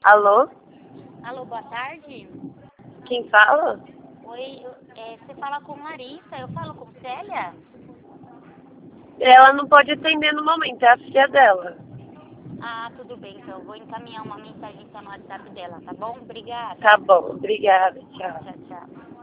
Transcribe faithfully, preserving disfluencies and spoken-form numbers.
Alô? Alô, boa tarde. Quem fala? Oi, eu- é, você fala com Larissa, eu falo com Célia? Ela não pode atender no momento, é a filha dela. Ah, tudo bem, então eu vou encaminhar uma mensagem então no WhatsApp dela, tá bom? Obrigada. Tá bom, obrigada, tchau. Tchau, tchau.